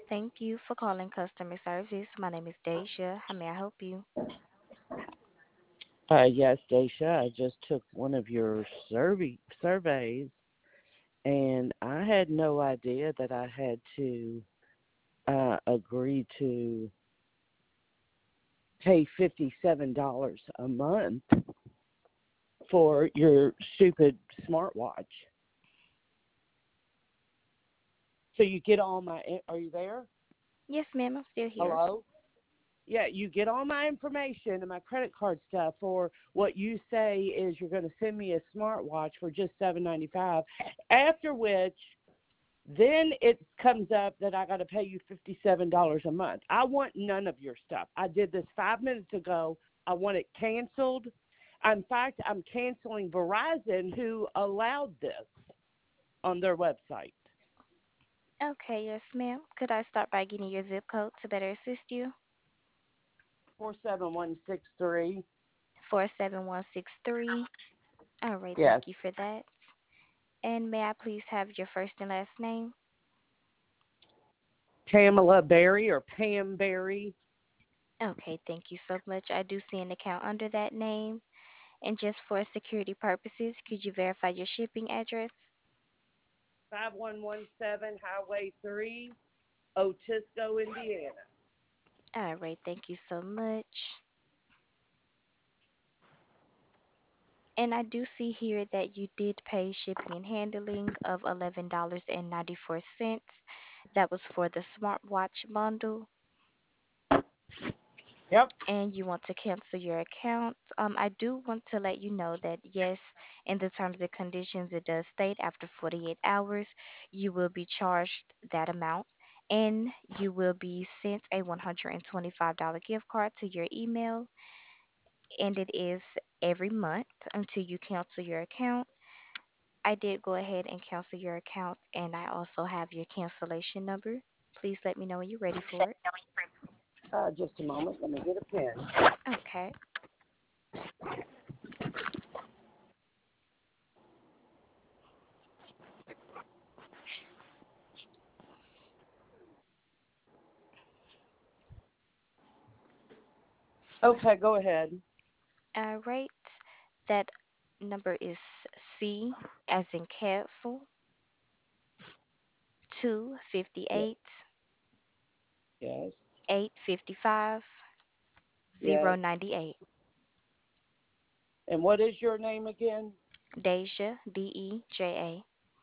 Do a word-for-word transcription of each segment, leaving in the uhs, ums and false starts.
Thank you for calling customer service. My name is Deja. How may I help you? Uh, yes, Daisha, I just took one of your survey surveys, and I had no idea that I had to uh, agree to pay fifty-seven dollars a month for your stupid smartwatch. So you get all my. Are you there? Yes, ma'am, I'm still here. Hello. Yeah, you get all my information and my credit card stuff for what you say is you're going to send me a smartwatch for just seven ninety five. After which, then it comes up that I got to pay you fifty-seven dollars a month. I want none of your stuff. I did this five minutes ago. I want it canceled. In fact, I'm canceling Verizon, who allowed this on their website. Okay, yes, ma'am. Could I start by getting your zip code to better assist you? four seven one six three. four seven one six three. All right, thank Yes. you for that. And may I please have your first and last name? Pamela Berry or Pam Berry. Okay, thank you so much. I do see an account under that name. And just for security purposes, could you verify your shipping address? five one one seven Highway three, Otisco, Indiana. All right, thank you so much. And I do see here that you did pay shipping and handling of eleven dollars and ninety-four cents. That was for the smartwatch bundle. Yep. And you want to cancel your account. Um, I do want to let you know that yes, in the terms and conditions, it does state after forty-eight hours, you will be charged that amount. And you will be sent a one hundred twenty-five dollars gift card to your email. And it is every month until you cancel your account. I did go ahead and cancel your account, and I also have your cancellation number. Please let me know when you're ready for it. Uh, just a moment. Let me get a pen. Okay. Okay, go ahead. All right. That number is C as in castle, two fifty Yes. eight Yes. eight fifty five zero Yes. ninety eight. And what is your name again? Deja, D E J A.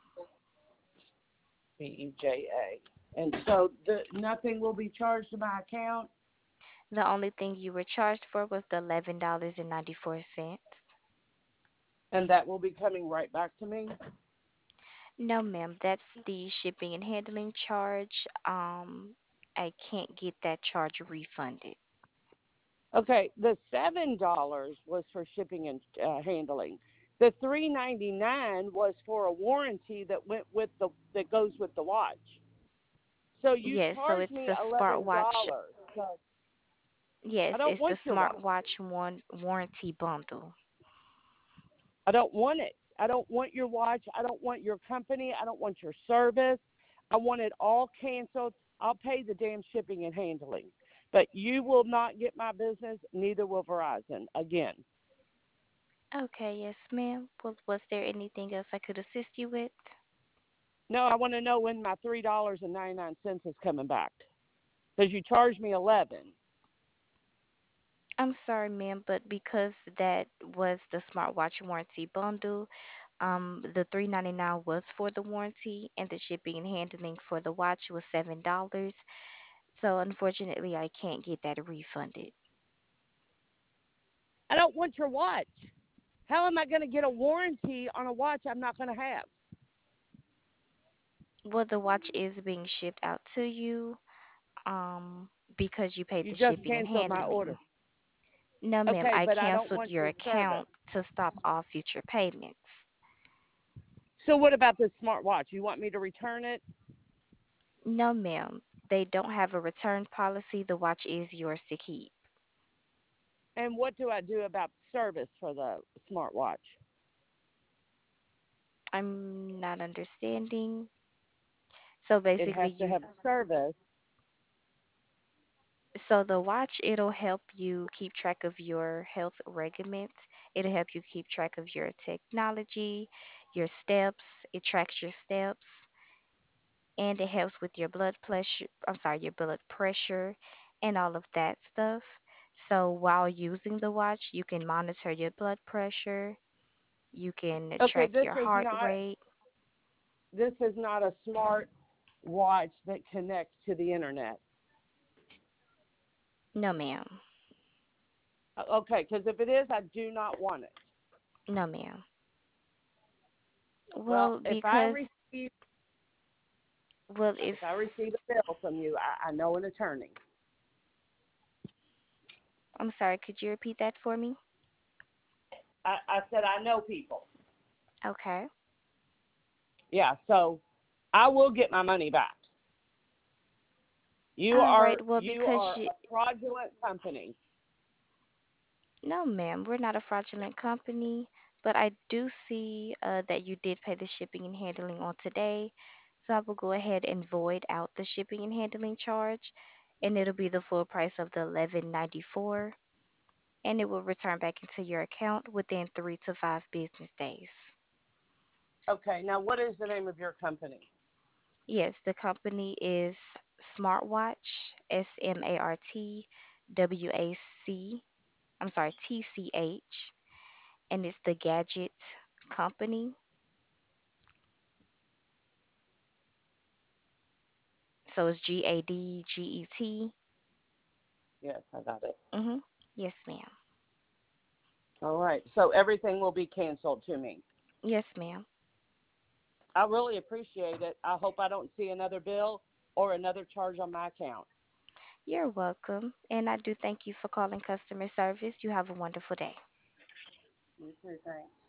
B E J A. And so the nothing will be charged to my account, The only thing you were charged for was the eleven dollars and ninety four cents. and that will be coming right back to me. No, ma'am, that's the shipping and handling charge. Um, I can't get that charge refunded. Okay, the seven dollars was for shipping and uh, handling. The three ninety nine was for a warranty that went with the that goes with the watch. So you Yes, so charged it's me the eleven smartwatch. dollars. So Yes, I don't it's the want your watch. smartwatch one warranty bundle. I don't want it. I don't want your watch. I don't want your company. I don't want your service. I want it all canceled. I'll pay the damn shipping and handling. But you will not get my business, neither will Verizon again. Okay, yes, ma'am. Was was there anything else I could assist you with? No, I want to know when my three dollars and ninety nine cents is coming back. Because you charged me eleven. I'm sorry, ma'am, but because that was the smartwatch warranty bundle, um, the three ninety nine was for the warranty, and the shipping and handling for the watch was seven dollars. So unfortunately, I can't get that refunded. I don't want your watch. How am I going to get a warranty on a watch I'm not going to have? Well, the watch is being shipped out to you, um, because you paid You the just shipping and canceled my order. handling. No, ma'am, Okay, I but I don't canceled want your your service. account to stop all future payments. So what about this smartwatch? You want me to return it? No, ma'am, they don't have a return policy. The watch is yours to keep. And what do I do about service for the smartwatch? I'm not understanding. So It has basically, to you have service. So the watch, it'll help you keep track of your health regimens. It'll help you keep track of your technology, your steps. It tracks your steps, and it helps with your blood pressure. I'm sorry, your blood pressure and all of that stuff. So while using the watch, you can monitor your blood pressure. You can Okay, track this your is heart not rate. this is not a smart watch that connects to the internet. No, ma'am. Uh, Okay, because if it is, I do not want it. No, ma'am. Well, Well, if I because receive well, if if I receive a bill from you, I, I know an attorney. I'm sorry, could you repeat that for me? I, I said I know people. Okay. Yeah, so I will get my money back. You All are right. Well, you because are you, a fraudulent company. no, ma'am, we're not a fraudulent company, but I do see uh, that you did pay the shipping and handling on today. So I will go ahead and void out the shipping and handling charge, and it'll be the full price of the eleven ninety-four, and it will return back into your account within three to five business days. Okay, now what is the name of your company? Yes, the company is Smartwatch, S M A R T W A C, I'm sorry, T C H, and it's the Gadget Company. So it's G A D G E T. Yes, I got it. Mm-hmm. Yes, ma'am. All right, so everything will be canceled to me. Yes, ma'am. I really appreciate it. I hope I don't see another bill or another charge on my account. You're welcome. And I do thank you for calling customer service. You have a wonderful day. You too, thanks.